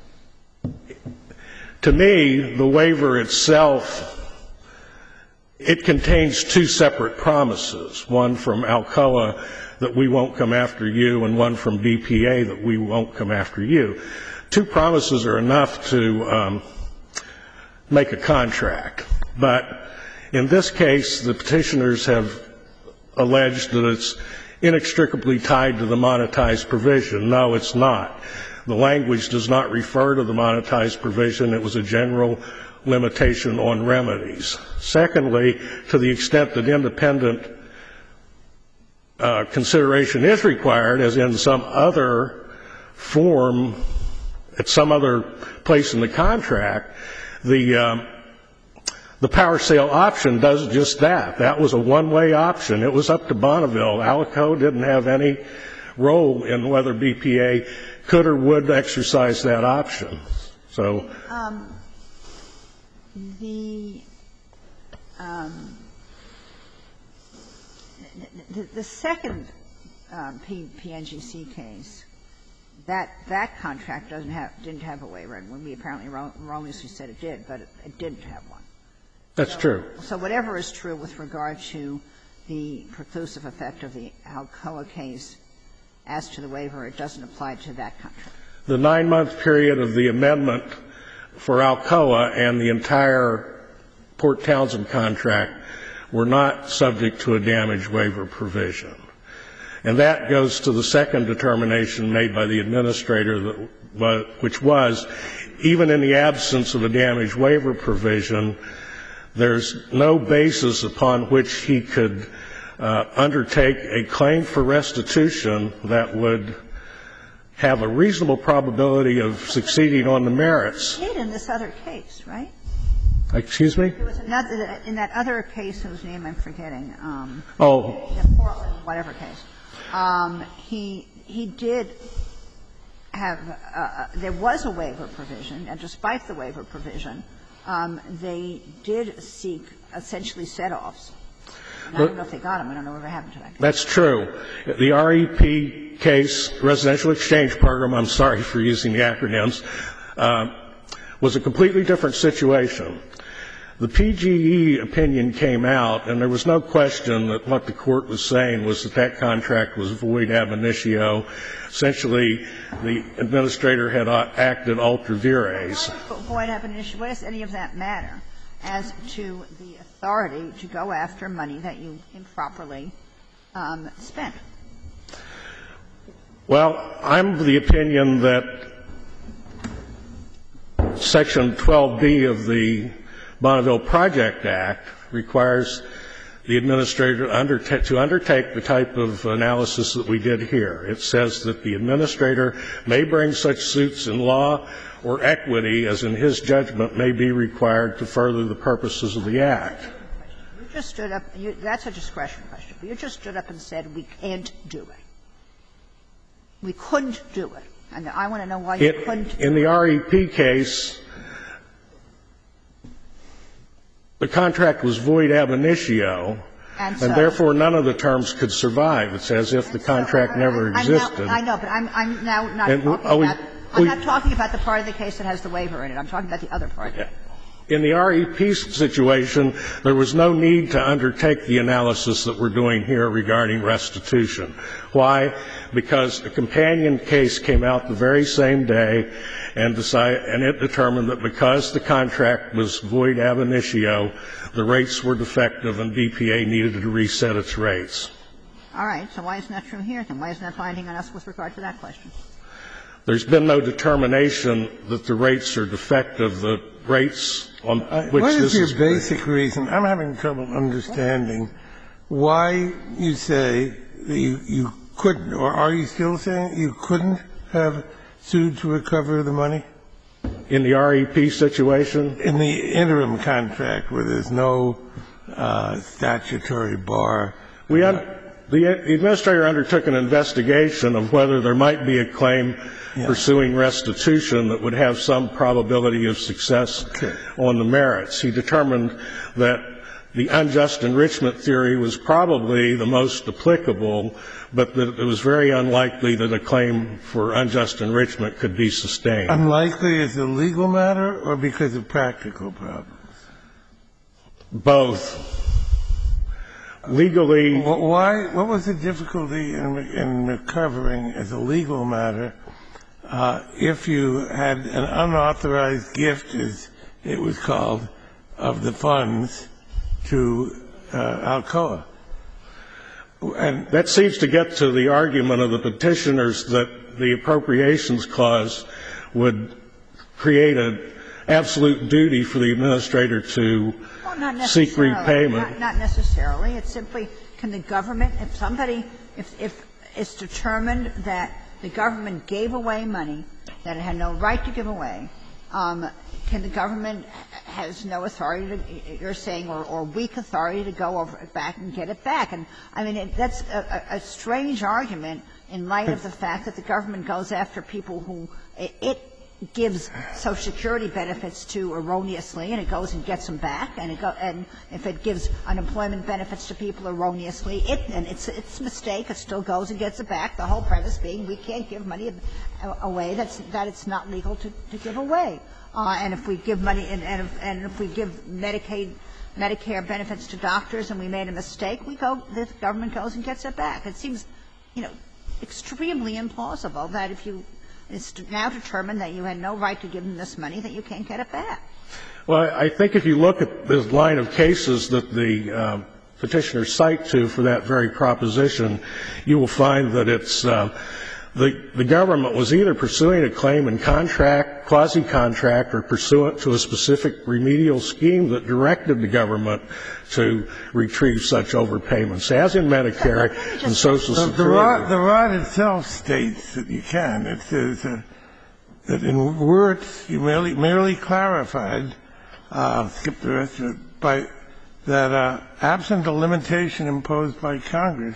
to me, the waiver itself, it contains two separate promises, one from Alcoa that we won't come after you and one from B P A that we won't come after you. Two promises are enough to um, make a contract. But in this case, the petitioners have alleged that it's inextricably tied to the monetized provision. No, it's not. The language does not refer to the monetized provision. It was a general limitation on remedies. Secondly, to the extent that independent uh, consideration is required, as in some other form, at some other place in the contract, the um, the power sale option does just that. That was a one-way option. It was up to Bonneville. Alcoa didn't have any role in whether B P A could or would exercise that option. So um, the, um, the the second um, P, PNGC case, that that contract doesn't have didn't have a waiver, and we apparently erroneously said it did, but it, it didn't have one. that's so, true. So whatever is true with regard to the preclusive effect of the Alcoa case as to the waiver, it doesn't apply to that contract. The nine-month period of the amendment for Alcoa and the entire Port Townsend contract were not subject to a damage waiver provision. And that goes to the second determination made by the administrator, that, which was, even in the absence of a damage waiver provision, there's no basis upon which he could uh, undertake a claim for restitution that would have a reasonable probability of succeeding on the merits. It did in this other case, right? Excuse me? There was another, in that other case whose name I'm forgetting, um, Oh. the Portland, whatever case, um, he he did have, uh, there was a waiver provision, and despite the waiver provision, um, they did seek essentially set-offs. And I don't know if they got them. I don't know whatever happened to that case. That's true. The R E P case, Residential Exchange Program, I'm sorry for using the acronyms, uh, was a completely different situation. The P G E opinion came out, and there was no question that what the court was saying was that that contract was void ab initio. Essentially, the administrator had acted ultra vires. Void ab initio. What does any of that matter as to the authority to go after money that you improperly um, spent? Well, I'm of the opinion that Section twelve B of the Bonneville Project Act requires the administrator to undertake, to undertake the type of analysis that we did here. It says that the administrator may bring such suits in law or equity as in his judgment may be required to further the purposes of the Act. You just stood up. You, that's a discretion question. You just stood up and said we can't do it. We couldn't do it. And I want to know why you it, couldn't do it. In the R E P case, the contract was void ab initio, and, so, and therefore none of the terms could survive. It's as if the contract so, never I'm existed. Now, I know, but I'm, I'm now not and, talking oh, we, about I'm we, not talking about the part of the case that has the waiver in it. I'm talking about the other part. Yeah. In the R E P situation, there was no need to undertake the analysis that we're doing here regarding restitution. Why? Because a companion case came out the very same day, and, decide, and it determined that because the contract was void ab initio, the rates were defective and B P A needed to reset its rates. All right. So why isn't that true here, then? Why isn't that binding on us with regard to that question? There's been no determination that the rates are defective. The rates on which what this is your is basic reason? I'm having trouble understanding why you say that you, you couldn't, or are you still saying you couldn't have sued to recover the money? In the R E P situation? In the interim contract where there's no uh, statutory bar. We un- the administrator undertook an investigation of whether there might be a claim yeah. pursuing restitution that would have some probability of success okay. on the merits. He determined that the unjust enrichment theory was probably the most applicable, but that it was very unlikely that a claim for unjust enrichment could be sustained. Unlikely as a legal matter or because of practical problems? Both. Legally. Why? What was the difficulty in, in recovering as a legal matter uh, if you had an unauthorized gift, as it was called, of the funds to uh, Alcoa? And that seems to get to the argument of the petitioners that the appropriations clause would create an absolute duty for the administrator to well, not seek repayment. Not, not necessarily. It's simply, can the government, if somebody, if, if it's determined that the government gave away money that it had no right to give away, um, can the government has no authority to, you're saying, or, or weak authority to go over it back and get it back? And, I mean, it, that's a, a strange argument in light of the fact that the government goes after people who it, it gives Social Security benefits to erroneously, and it goes and gets them back, and it go, and if it gives unemployment benefits to people erroneously, it and it's it's a mistake, it still goes and gets it back. The whole premise being we can't give money away that's that it's not legal to, to give away. Uh, and if we give money and, and, if, and if we give Medicaid, Medicare benefits to doctors and we made a mistake, we go the government goes and gets it back. It seems, you know, extremely implausible that if you it's now determined that you had no right to give them this money, that you can't get it back. Well, I think if you look at this line of cases that the um, petitioners cite to for that very proposition, you will find that it's uh, the, the government was either pursuing a claim in contract, quasi-contract, or pursuant to a specific remedial scheme that directed the government to retrieve such overpayments, as in Medicare and Social Security. The law, the law itself states that you can. It says uh, that in words you merely, merely clarified, uh, skip the rest of it, by, that uh, absent a limitation imposed by Congress,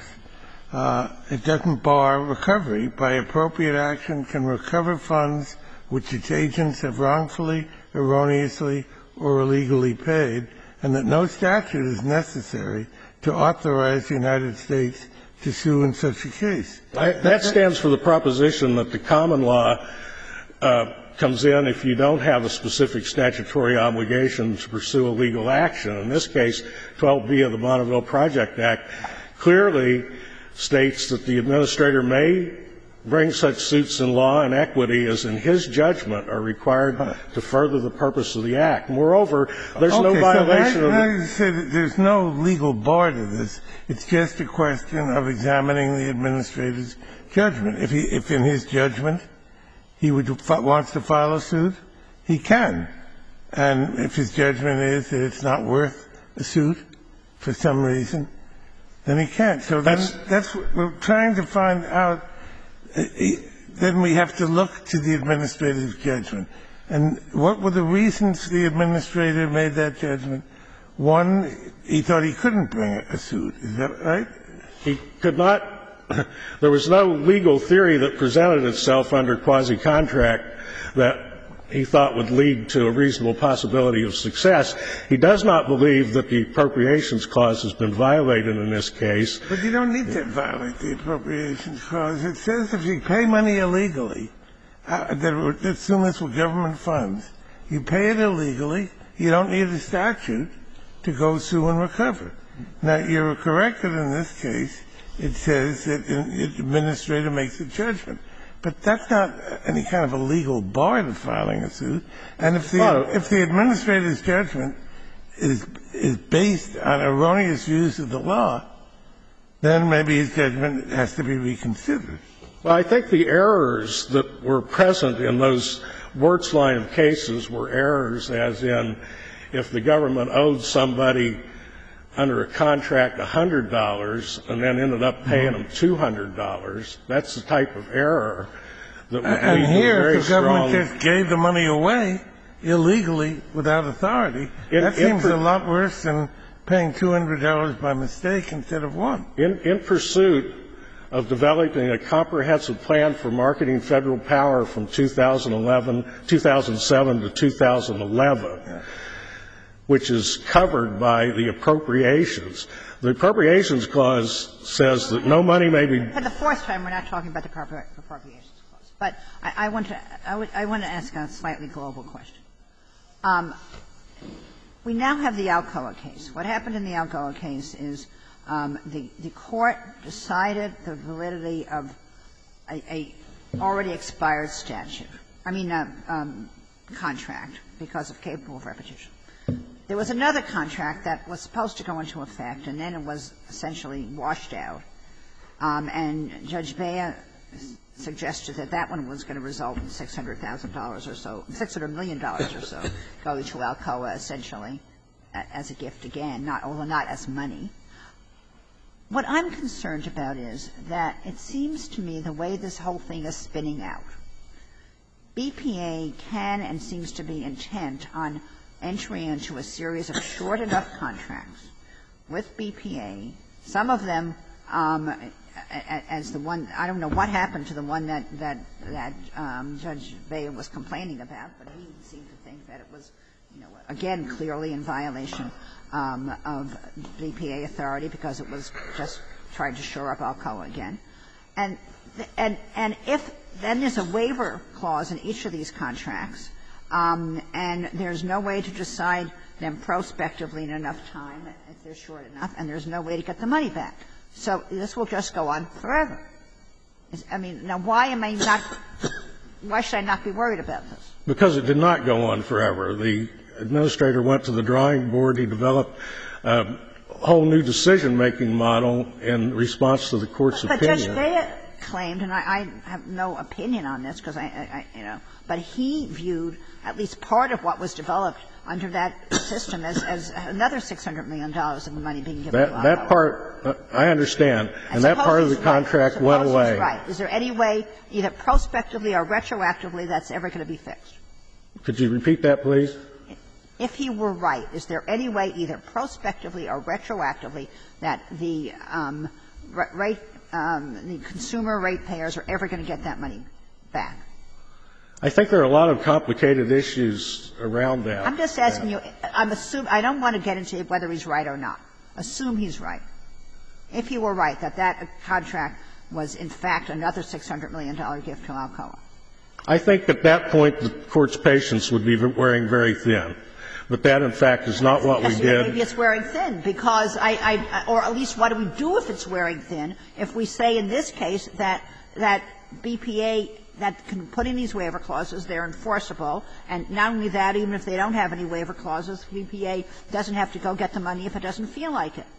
uh, it doesn't bar recovery. By appropriate action can recover funds which its agents have wrongfully, erroneously, or illegally paid, and that no statute is necessary to authorize the United States to sue in such a case. I, that stands for the proposition that the common law uh, comes in if you don't have a specific statutory obligation to pursue a legal action. In this case, twelve B of the Bonneville Project Act clearly states that the administrator may bring such suits in law and equity as in his judgment are required to further the purpose of the act. Moreover, there's okay, no violation so of the you say that there's no legal bar to this. It's just a question of examining the administrator's judgment. If he, if in his judgment he would wants to file a suit, he can. And if his judgment is that it's not worth a suit for some reason, then he can't. So that's that's what we're trying to find out. Then we have to look to the administrator's judgment. And what were the reasons the administrator made that judgment? One, he thought he couldn't bring a suit. Is that right? He could not. There was no legal theory that presented itself under quasi-contract that he thought would lead to a reasonable possibility of success. He does not believe that the Appropriations Clause has been violated in this case. But you don't need to violate the Appropriations Clause. It says if you pay money illegally, uh, that assume this were government funds, you pay it illegally, you don't need a statute to go sue and recover. Now, you're correct that in this case it says that the administrator makes a judgment. But that's not any kind of a legal bar to filing a suit. And if the if the administrator's judgment is is based on erroneous views of the law, then maybe his judgment has to be reconsidered. Well, I think the errors that were present in those Wirtz line of cases were errors as in if the government owed somebody under a contract one hundred dollars and then ended up paying them two hundred dollars, that's the type of error that would lead to a very strong. And here, if the government just gave the money away illegally without authority, in, that seems a lot worse than paying two hundred dollars by mistake instead of one. In, in pursuit of developing a comprehensive plan for marketing federal power from two thousand eleven, two thousand seven to two thousand eleven, yeah, which is covered by the Appropriations. The Appropriations Clause says that no money may be. For the fourth time, we're not talking about the Appropriations Clause. But I, I, want to, I, would, I want to ask a slightly global question. Um, we now have the Alcoa case. What happened in the Alcoa case is um, the, the court decided the validity of a, a already expired statute, I mean, uh, um, contract, because of capable of repetition. There was another contract that was supposed to go into effect, and then it was essentially washed out. Um, and Judge Bea suggested that that one was going to result in six hundred thousand dollars or so, six hundred million dollars or so, going to Alcoa essentially as a gift again, not, although not as money. What I'm concerned about is that it seems to me the way this whole thing is spinning out, B P A can and seems to be intent on entering into a series of short enough contracts with B P A, some of them um, as the one – I don't know what happened to the one that that, that um, Judge Bea was complaining about, but he seemed to think that it was, you know, again, clearly in violation um, of B P A authority because it was just trying to shore up Alcoa again. And and and if then there's a waiver clause in each of these contracts, um, and there's no way to decide them prospectively in enough time if they're short enough, and there's no way to get the money back. So this will just go on forever. I mean, now why am I not – why should I not be worried about this? Because it did not go on forever. The administrator went to the drawing board. He developed a whole new decision-making model in response to the Court's but opinion. But Judge Bea claimed, and I, I have no opinion on this because I, I, you know, but he viewed at least part of what was developed under that system as, as another six hundred million dollars of money being given that, to Alcoa. That part, uh, I understand, and, and that part of the contract right. went away. He's right. Is there any way, either prospectively or retroactively, that's ever going to be fixed? Could you repeat that, please? If he were right, is there any way, either prospectively or retroactively, that the um, rate, um, the consumer ratepayers are ever going to get that money back? I think there are a lot of complicated issues around that. I'm just asking you. I'm assuming. I don't want to get into whether he's right or not. Assume he's right. If he were right, that that contract was in fact another six hundred million dollars gift to Alcoa. I think at that point the Court's patience would be wearing very thin. But that, in fact, is not what we did. Maybe it's wearing thin, because I, I, or at least what do we do if it's wearing thin? If we say in this case that that B P A that can put in these waiver clauses, they're enforceable, and not only that, even if they don't have any waiver clauses, B P A doesn't have to go get the money if it doesn't feel like it.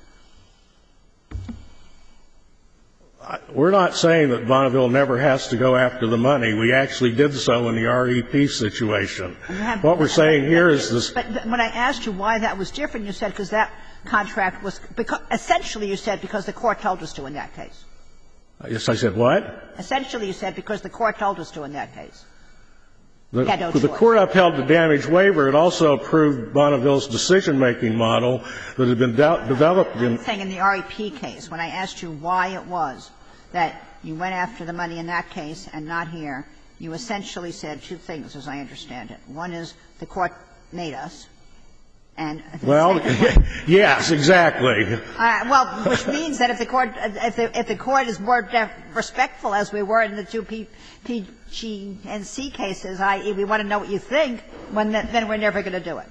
We're not saying that Bonneville never has to go after the money. We actually did so in the R E P situation. What we're saying here is this. But when I asked you why that was different, you said because that contract was because essentially you said because the Court told us to in that case. Yes, I said what? Essentially you said because the Court told us to in that case. The, no the Court upheld the damage waiver. It also approved Bonneville's decision-making model that had been de- developed in. I'm saying in the R E P case, when I asked you why it was that you went after the money in that case and not here, you essentially said two things, as I understand it. One is the Court made us, and the well, second one, yes, exactly. Uh, well, which means that if the Court if the, if the Court is more respectful, as we were in the two P, P G and C cases, that is, we want to know what you think, when the, then we're never going to do it.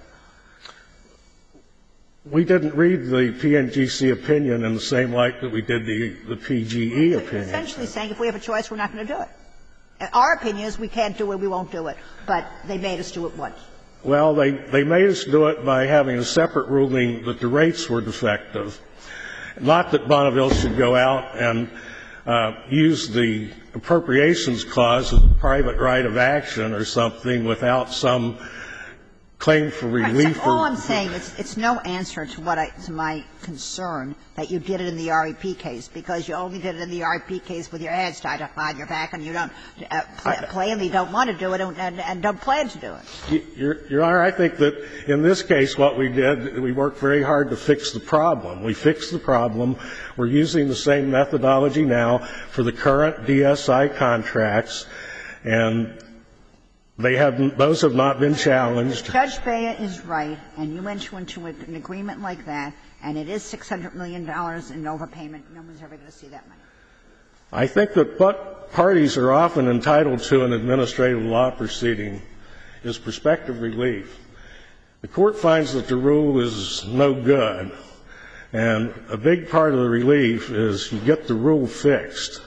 We didn't read the P N G C opinion in the same light that we did the, the P G E You're opinion. essentially saying if we have a choice, we're not going to do it. Our opinion is we can't do it, we won't do it, but they made us do it once. Well, they, they made us do it by having a separate ruling that the rates were defective, not that Bonneville should go out and uh, use the appropriations clause as a private right of action or something without some claim for relief. Right, so all I'm saying is it's no answer to what I, to my concern that you did it in the R E P case, because you only did it in the R E P case with your hands tied up behind your back and you don't uh, pl- plainly don't want to do it and, and, and don't plan to do it. Your, Your Honor, I think that in this case what we did, we worked very hard to fix the problem. We fixed the problem. We're using the same methodology now for the current D S I contracts, and they have, those have not been challenged. Judge Bea is right, and you enter into an agreement like that, and it is six hundred million dollars in overpayment. No one's ever going to see that money. I think that what parties are often entitled to in administrative law proceeding is prospective relief. The Court finds that the rule is no good, and a big part of the relief is you get the rule fixed.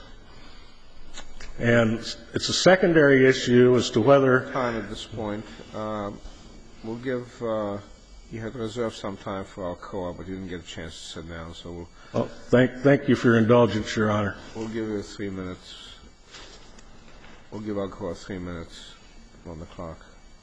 And it's a secondary issue as to whether. Time at this point. Uh, we'll give. Uh, you had reserved some time for Alcoa, but you didn't get a chance to sit down, so we'll. Oh, thank, thank you for your indulgence, Your Honor. We'll give you three minutes. We'll give Alcoa three minutes on the clock.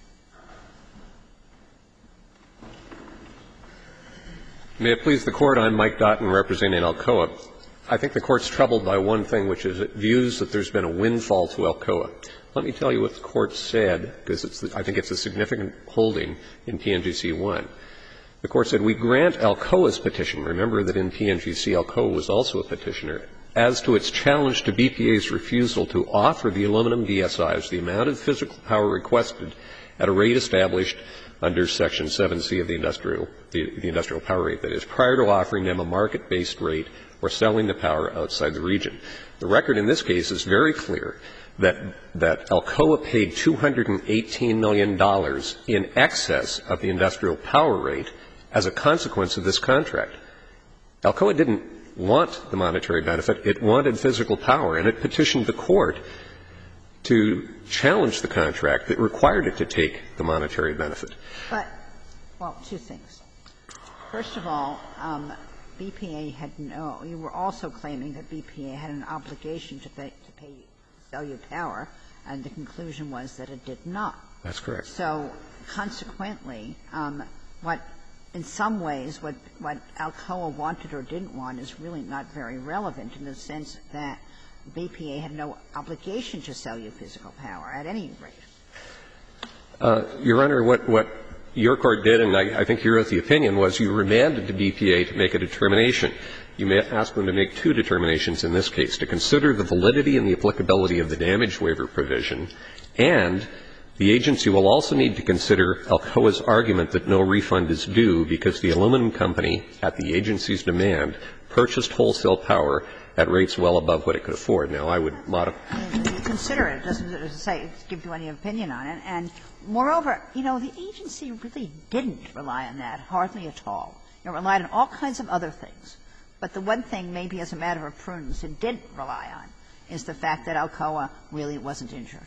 May it please the Court, I'm Mike Dotton representing Alcoa. I think the Court's troubled by one thing, which is it views that there's been a windfall to Alcoa. Let me tell you what the Court said, because it's, I think it's a significant holding in P N G C one. The Court said, we grant Alcoa's petition. Remember that in P N G C, Alcoa was also a petitioner. As to its challenge to B P A's refusal to offer the aluminum D S Is the amount of physical power requested at a rate established under Section seven C of the industrial, the, the industrial power rate, that is, prior to offering them a market-based rate or selling the power outside the region. The record in this case is very clear that, that Alcoa paid two hundred eighteen million dollars in excess of the industrial power rate as a consequence of this contract. Alcoa didn't want the monetary benefit. It wanted physical power, and it petitioned the Court to challenge the contract that required it to take the monetary benefit. But, well, two things. First of all, um, B P A had no – you were also claiming that B P A had an obligation to pay, to pay sell you power, and the conclusion was that it did not. That's correct. So, consequently, um, what – in some ways, what, what Alcoa wanted or didn't want is really not very relevant in the sense that B P A had no obligation to sell you physical power at any rate. Uh, Your Honor, what, what your Court did, and I, I think you wrote the opinion, was you remanded to B P A to make a determination. You may ask them to make two determinations in this case, to consider the validity and the applicability of the damage waiver provision, and the agency will also need to consider Alcoa's argument that no refund is due because the aluminum company, at the agency's demand, purchased wholesale power at rates well above what it could afford. Now, I would modify. You consider it. It doesn't say give you any opinion on it. And moreover, you know, the agency really didn't rely on that, hardly at all. It relied on all kinds of other things. But the one thing, maybe as a matter of prudence, it didn't rely on is the fact that Alcoa really wasn't injured.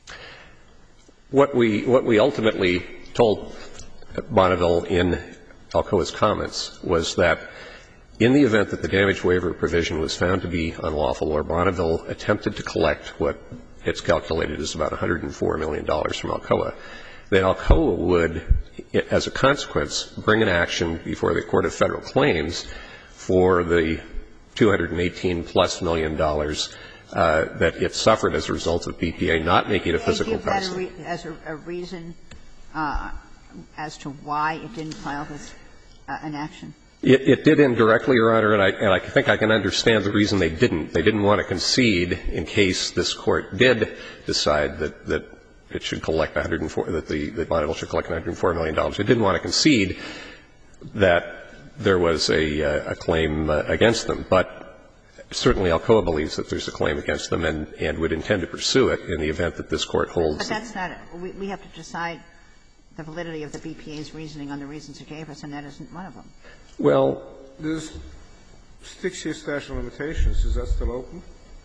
What we, what we ultimately told Bonneville in Alcoa's comments was that in the event that the damage waiver provision was found to be unlawful, or Bonneville attempted to collect what it's calculated is about one hundred four million dollars from Alcoa, then Alcoa would, as a consequence, bring an action before the Court of Federal Claims for the two hundred eighteen plus million dollars uh, that it suffered as a result of B P A not making a physical price. Can you give that as a, a reason uh, as to why it didn't file this uh, an action? It, it did indirectly, Your Honor, and I, and I think I can understand the reason they didn't. They didn't want to concede in case this Court did decide that, that it should collect one hundred four, that the, that Bonneville should collect one hundred four million dollars. It didn't want to concede that there was a, a claim uh, against them. But certainly Alcoa believes that there's a claim against them and, and would intend to pursue it in the event that this Court holds. But that's not – we, we have to decide the validity of the B P A's reasoning on the reasons it gave us, and that isn't one of them. Well, there's six-year statute of limitations. Is that still open?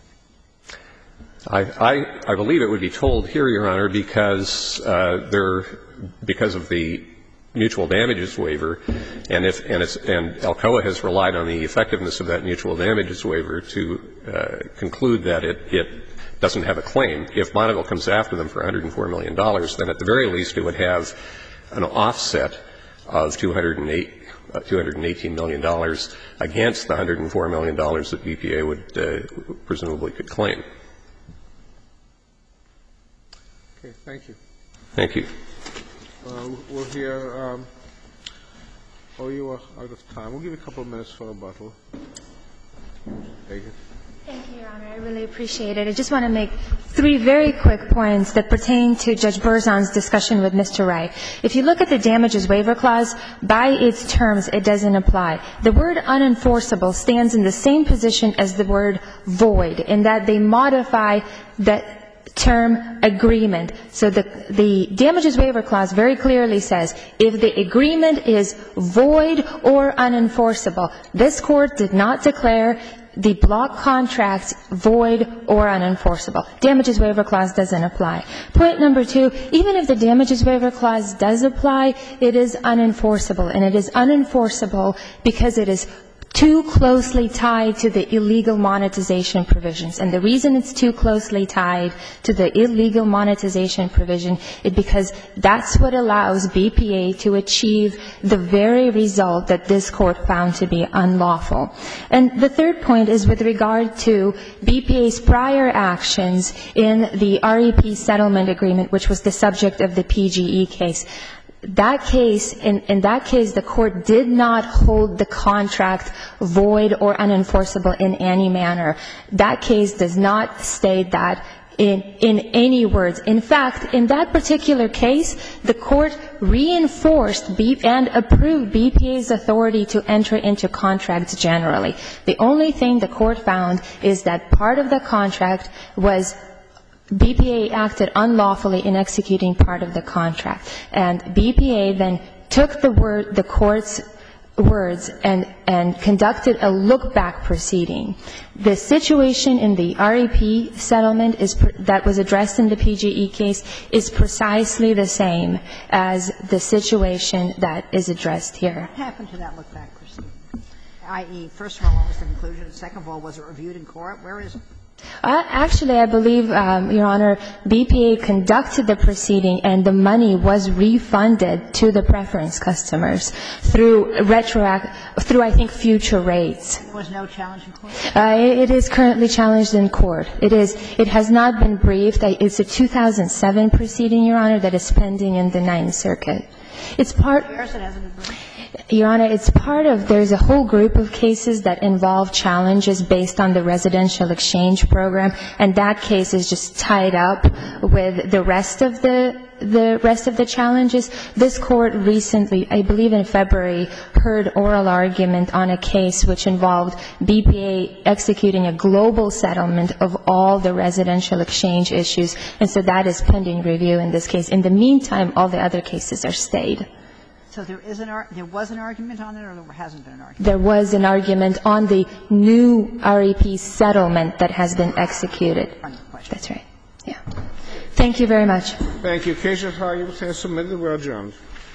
I, I, I believe it would be told here, Your Honor, because uh, there – because of the mutual damages waiver, and if and, it's, and Alcoa has relied on the effectiveness of that mutual damages waiver to uh, conclude that it, it doesn't have a claim. If Bonneville comes after them for one hundred four million dollars, then at the very least it would have an offset of two hundred eight, uh, two hundred eighteen million dollars against the one hundred four million dollars that B P A would uh, presumably could claim. Okay, thank you. Thank you. Uh, we'll hear, um, oh, you are out of time. We'll give you a couple of minutes for rebuttal. Take it. Thank you, Your Honor. I really appreciate it. I just want to make three very quick points that pertain to Judge Berzon's discussion with Mister Wright. If you look at the damages waiver clause, by its terms, it doesn't apply. The word unenforceable stands in the same position as the word void, in that they modify that term agreement. So the, the damages waiver clause very clearly says if the agreement is void or unenforceable, this Court did not declare the block contracts void or unenforceable. Damages waiver clause doesn't apply. Point number two, even if the damages waiver clause does apply, it is unenforceable, and it is unenforceable because it is too closely tied to the illegal monetization provisions. And the reason it's too closely tied to the illegal monetization provision is because that's what allows B P A to achieve the very result that this Court found to be unlawful. And the third point is with regard to B P A's prior actions in the R E P settlement agreement, which was the subject of the P G E case. that case, in, in that case, the court did not hold the contract void or unenforceable in any manner. That case does not state that in, in any words. In fact, in that particular case, the court reinforced B, and approved B P A's authority to enter into contracts generally. The only thing the court found is that part of the contract was B P A acted unlawfully in executing part of the contract. And B P A then took the word, the court's words and, and conducted a look-back proceeding. The situation in the R E P settlement is, that was addressed in the P G E case is precisely the same as the situation that is addressed here. What happened to that look-back proceeding? that is, first of all, what was the conclusion? Second of all, was it reviewed in court? Where is it? Uh, actually, I believe, um, Your Honor, B P A conducted the proceeding and the money was refunded to the preference customers through retroact, through, I think, future rates. There was no challenge in court? Uh, it, it is currently challenged in court. It is, it has not been briefed. It's a two thousand seven proceeding, Your Honor, that is pending in the Ninth Circuit. It's part. Years it hasn't been briefed? Your Honor, it's part of, there's a whole group of cases that involve challenges based on the residential exchange program, and that case is just tied up with the rest of the, the rest of the challenges. This court recently, I believe in February, heard oral argument on a case which involved B P A executing a global settlement of all the residential exchange issues, and so that is pending review in this case. In the meantime, all the other cases are stayed. So there is an ar- there was an argument on it, or there hasn't been an argument? There was an argument on the new R E P settlement that has been executed. That's right. Yeah. Thank you very much. Thank you. Case is argued and submitted. We're adjourned.